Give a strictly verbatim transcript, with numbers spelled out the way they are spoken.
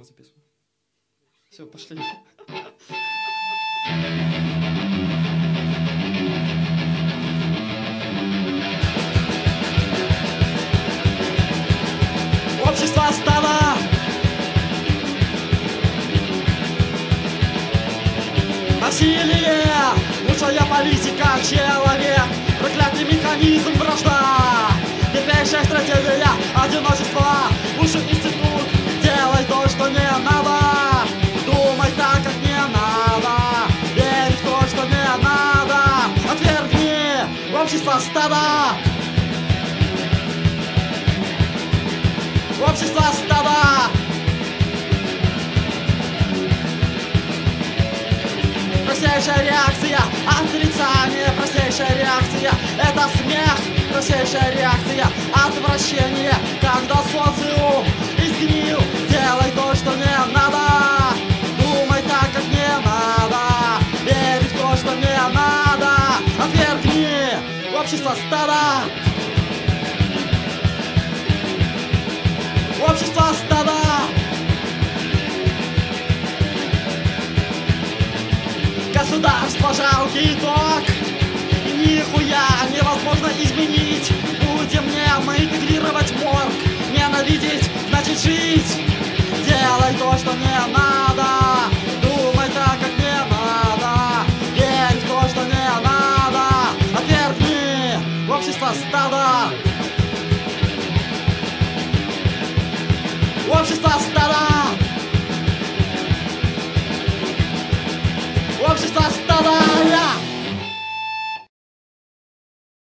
записываю. Все, пошли. Общество стало насилие, лучшая политика, человек, проклятый механизм, вражда, теперешняя стратегия, одиночество, лучший институт, делай то, что не надо, думай так, как не надо, верь в то, что не надо, отвергни общество стада. Общество стада. Простейшая реакция, отрицание, простейшая реакция, это смех, простейшая реакция, отвращение, когда социум изгнил, делай то, что не надо, думай так, как не надо, верь в то, что не надо, отвергни общество стада. Общество стада. Государство жалкий итог, и нихуя невозможно изменить. Будем немо интегрировать морг, ненавидеть значит жить. Делай то, что не надо, думай так, как не надо, верь в то, что не надо, отвергни общество стада. Общество стада. Общество стада.